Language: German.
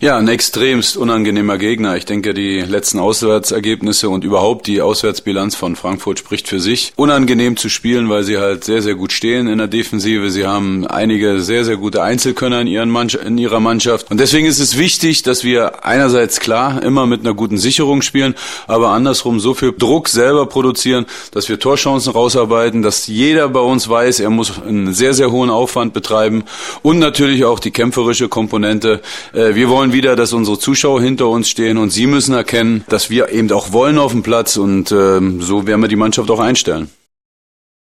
Ja, ein extremst unangenehmer Gegner. Ich denke, die letzten Auswärtsergebnisse und überhaupt die Auswärtsbilanz von Frankfurt spricht für sich. Unangenehm zu spielen, weil sie halt sehr, sehr gut stehen in der Defensive. Sie haben einige sehr, sehr gute Einzelkönner in ihrer Mannschaft. Und deswegen ist es wichtig, dass wir einerseits klar immer mit einer guten Sicherung spielen, aber andersrum so viel Druck selber produzieren, dass wir Torchancen rausarbeiten, dass jeder bei uns weiß, er muss einen sehr, sehr hohen Aufwand betreiben und natürlich auch die kämpferische Komponente. Wir wollen wieder, dass unsere Zuschauer hinter uns stehen und sie müssen erkennen, dass wir eben auch wollen auf dem Platz und so werden wir die Mannschaft auch einstellen.